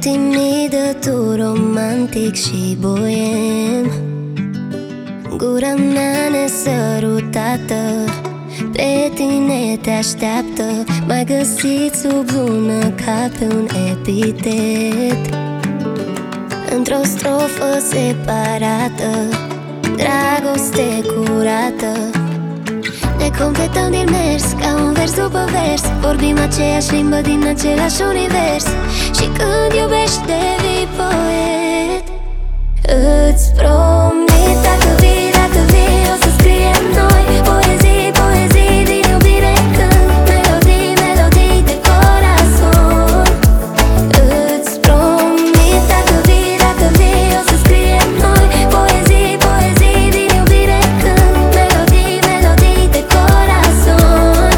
timidă, tu romantic și boem. Gura mea nesărutată pe tine te așteaptă. M-ai găsit sub lună ca pe un epitet, într-o strofă separată, dragoste curată. Ne completăm din mers, ca un vers după vers. Vorbim aceeași limbă din același univers. Și când iubești devii poet. Îți promit, dacă vii, o să scriem noi poezii, poezii din iubire, cânt melodii, melodii de corazon. Îți promit, dacă vii, o să scriem noi poezii, poezii din iubire, cânt melodii, melodii de corazon.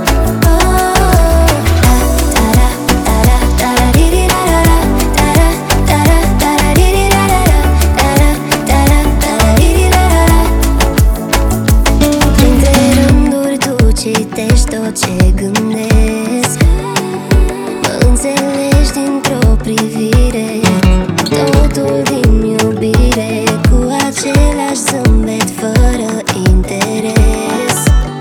Citești tot ce gândesc, mă înțelegi dintr-o privire, totul din iubire, cu același zâmbet fără interes.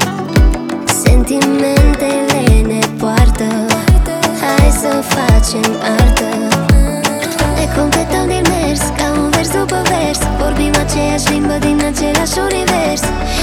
Sentimentele ne poartă, hai să facem artă. Ne completăm din mers, ca un vers după vers. Vorbim aceeași limbă din același univers.